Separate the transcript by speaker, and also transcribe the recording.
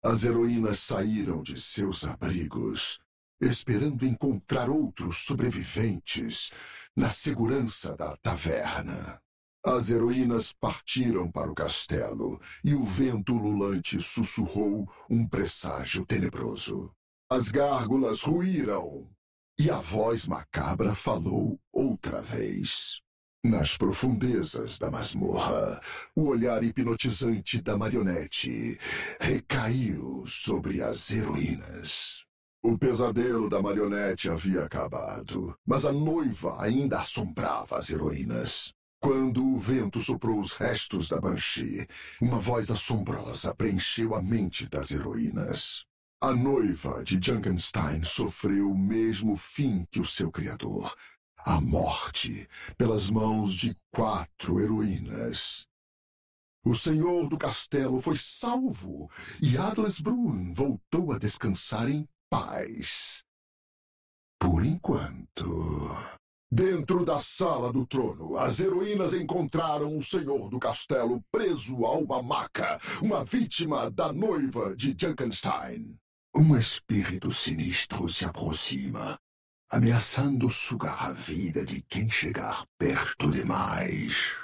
Speaker 1: As heroínas saíram de seus abrigos, esperando encontrar outros sobreviventes na segurança da taverna. As heroínas partiram para o castelo e o vento ululante sussurrou um presságio tenebroso. As gárgulas ruíram e a voz macabra falou outra vez. Nas profundezas da masmorra, o olhar hipnotizante da marionete recaiu sobre as heroínas. O pesadelo da marionete havia acabado, mas a noiva ainda assombrava as heroínas. Quando o vento soprou os restos da Banshee, uma voz assombrosa preencheu a mente das heroínas. A noiva de Junkenstein sofreu o mesmo fim que o seu criador, a morte pelas mãos de 4 heroínas. O senhor do castelo foi salvo e Adlersbrunn voltou a descansar em paz. Por enquanto. Dentro da sala do trono, as heroínas encontraram o senhor do castelo preso a uma maca, uma vítima da noiva de Junkenstein. Um espírito sinistro se aproxima, ameaçando sugar a vida de quem chegar perto demais.